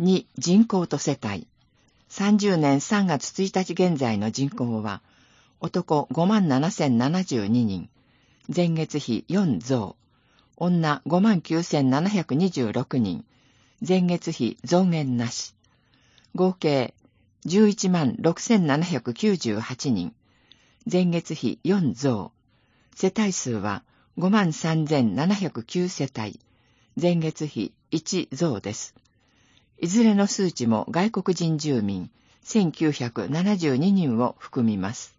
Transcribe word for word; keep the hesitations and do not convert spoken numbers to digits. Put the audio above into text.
に、人口と世帯。さんじゅうねんさんがつついたち現在の人口は、男 ごまんななせんななじゅうににん、前月比よん増、女 ごまんきゅうせんななひゃくにじゅうろくにん、前月比増減なし。合計じゅういちまんろくせんななひゃくきゅうじゅうはちにん、前月比よん増。世帯数は ごまんさんぜんななひゃくきゅう世帯、前月比いち増です。いずれの数値も外国人住民せんきゅうひゃくななじゅうににんを含みます。